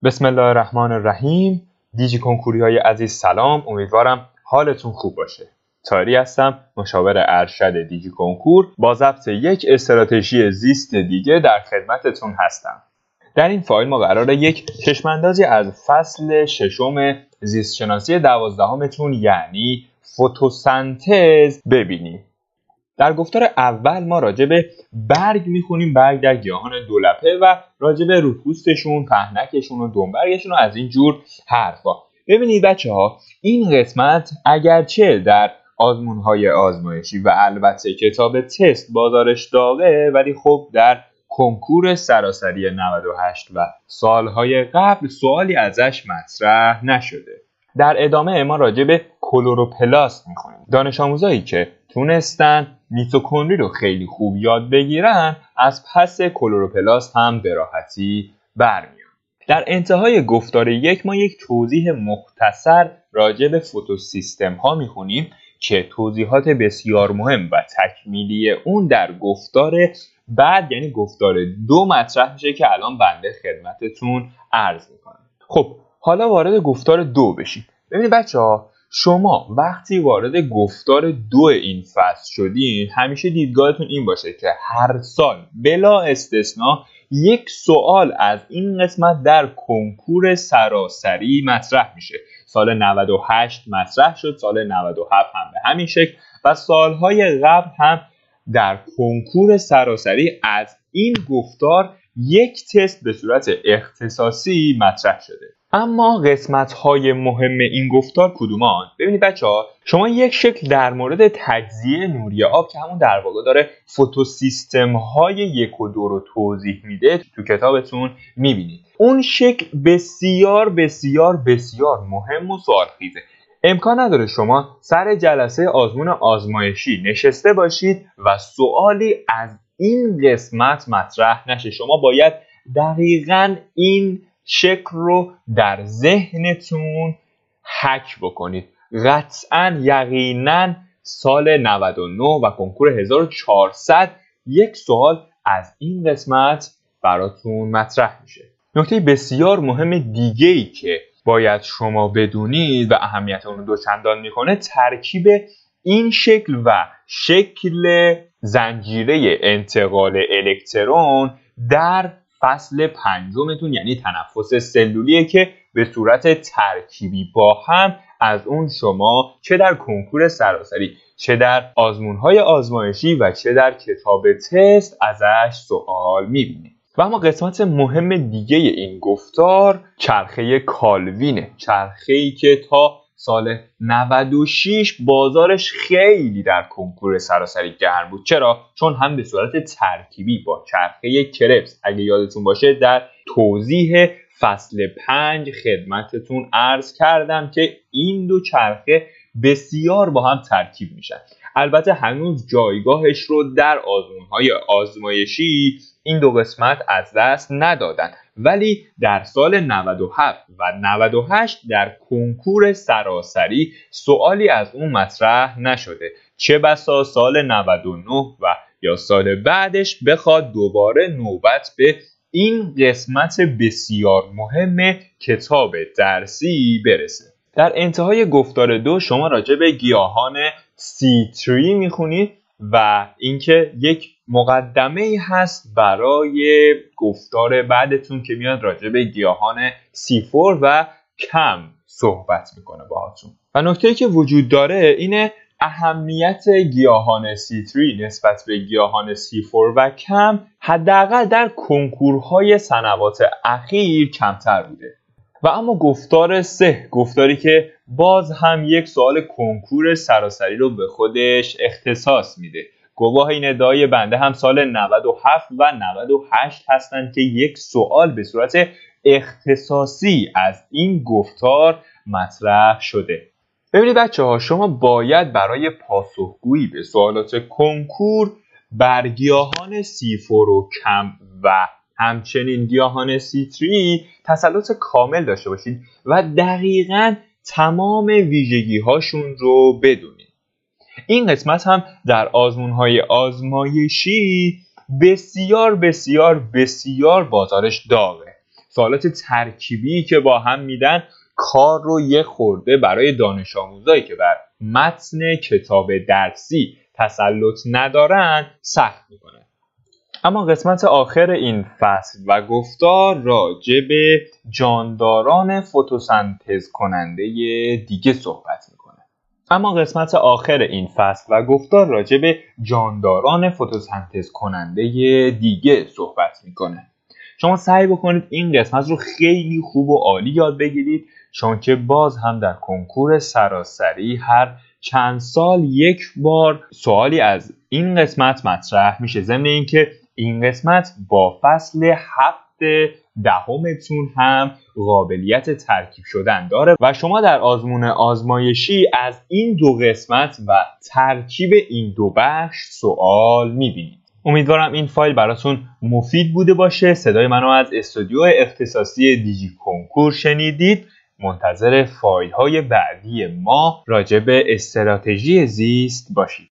بسم الله الرحمن الرحیم. دیجی کنکوری های عزیز سلام، امیدوارم حالتون خوب باشه. طاهری هستم، مشاور ارشد دیجی کنکور، با ضبط یک استراتژی زیست دیگه در خدمتتون هستم. در این فایل ما قراره یک چشماندازی از فصل ششم زیست شناسی 12متون یعنی فتوسنتز ببینیم. در گفتار اول ما راجع به برگ میخونیم، برگ در گیاهان دولپه و راجع به روپوستشون، پهنکشون و دنبرگشون و از این جور حرفا. ببینید بچه‌ها، این قسمت اگرچه در آزمون‌های آزمایشی و البته کتاب تست بازارش داغه، ولی خب در کنکور سراسری 98 و سالهای قبل سوالی ازش مطرح نشده. در ادامه ما راجع به کلروپلاست میخونیم. دانش آموزایی که تونستن میتوکندری رو خیلی خوب یاد بگیرن از پس کلروپلاست هم به راحتی برمیان. در انتهای گفتار یک ما یک توضیح مختصر راجع به فتوسیستم ها میخونیم که توضیحات بسیار مهم و تکمیلی اون در گفتار بعد یعنی گفتار 2 مطرح میشه که الان بنده خدمتتون عرض میکنم. خب حالا وارد گفتار 2 بشیم. ببینید بچه‌ها، شما وقتی وارد گفتار 2 این فصل شدین همیشه دیدگاهتون این باشه که هر سال بلا استثناء یک سوال از این قسمت در کنکور سراسری مطرح میشه. سال 98 مطرح شد، سال 97 هم به همین شکل و سالهای قبل هم در کنکور سراسری از این گفتار یک تست به صورت اختصاصی مطرح شده. اما قسمت‌های مهم این گفتار کدومان؟ ببینید بچه‌ها، شما یک شکل در مورد تجزیه نوری آب که همون در واقع داره فتوسیستم‌های 1 و 2 رو توضیح میده تو کتابتون میبینید. اون شکل بسیار بسیار بسیار مهم و سوالخیزه. امکان نداره شما سر جلسه آزمون آزمایشی نشسته باشید و سوالی از این قسمت مطرح نشه. شما باید دقیقاً این شکل رو در ذهنتون حک بکنید. قطعاً یقیناً سال 99 و کنکور 1400 یک سوال از این قسمت براتون مطرح میشه. نکته بسیار مهم دیگه‌ای که باید شما بدونید و اهمیت اون رو دوچندان میکنه ترکیب این شکل و شکل زنجیره انتقال الکترون در فصل 5متون یعنی تنفس سلولیه که به صورت ترکیبی با هم از اون شما چه در کنکور سراسری، چه در آزمون‌های آزمایشی و چه در کتاب تست ازش سوال می‌بینید. و اما قسمت مهم دیگه این گفتار چرخه کالوینه. چرخه‌ای که تا سال 96 بازارش خیلی در کنکور سراسری گرم بود. چرا؟ چون هم به صورت ترکیبی با چرخه کربس، اگه یادتون باشه در توضیح فصل 5 خدمتتون عرض کردم که این دو چرخه بسیار با هم ترکیب میشن. البته هنوز جایگاهش رو در آزمون‌های آزمایشی این دو قسمت از دست ندادن، ولی در سال 97 و 98 در کنکور سراسری سوالی از اون مطرح نشده. چه بسا سال 99 و یا سال بعدش بخواد دوباره نوبت به این قسمت بسیار مهم کتاب درسی برسه. در انتهای گفتار 2 شما راجع به گیاهان C3 میخونید و اینکه یک مقدمه هست برای گفتار بعدتون که میاد راجع به گیاهان C4 و کم صحبت میکنه باهاتون. و نکته‌ای که وجود داره اینه اهمیت گیاهان C3 نسبت به گیاهان C4 و کم حداقل در کنکورهای سنوات اخیر کمتر بوده. و اما گفتار 3، گفتاری که باز هم یک سوال کنکور سراسری رو به خودش اختصاص میده. گواه این ادعای بنده هم سال 97 و 98 هستند که یک سوال به صورت اختصاصی از این گفتار مطرح شده. ببینید بچه‌ها، شما باید برای پاسخگویی به سوالات کنکور بر گیاهان C4 و کم و همچنین گیاهان C3 تسلط کامل داشته باشید و دقیقاً تمام ویژگی هاشون رو بدونید. این قسمت هم در آزمون‌های آزمایشی بسیار بسیار بسیار بازارش داغه. سوالات ترکیبی که با هم میدن کار رو یه خورده برای دانش آموزایی که بر متن کتاب درسی تسلط ندارن سخت میکنه. اما قسمت آخر این فصل و گفتار راجع به جانداران فتوسنتز کننده دیگه صحبت میکنه. شما سعی بکنید این قسمت رو خیلی خوب و عالی یاد بگیرید، چون که باز هم در کنکور سراسری هر چند سال یک بار سوالی از این قسمت مطرح میشه. ضمن اینکه این قسمت با فصل 7 دهمتون هم قابلیت ترکیب شدن داره و شما در آزمون آزمایشی از این دو قسمت و ترکیب این دو بخش سوال میبینید. امیدوارم این فایل براتون مفید بوده باشه. صدای منو از استودیو اختصاصی دیجی کنکور شنیدید. منتظر فایل های بعدی ما راجع به استراتژی زیست باشید.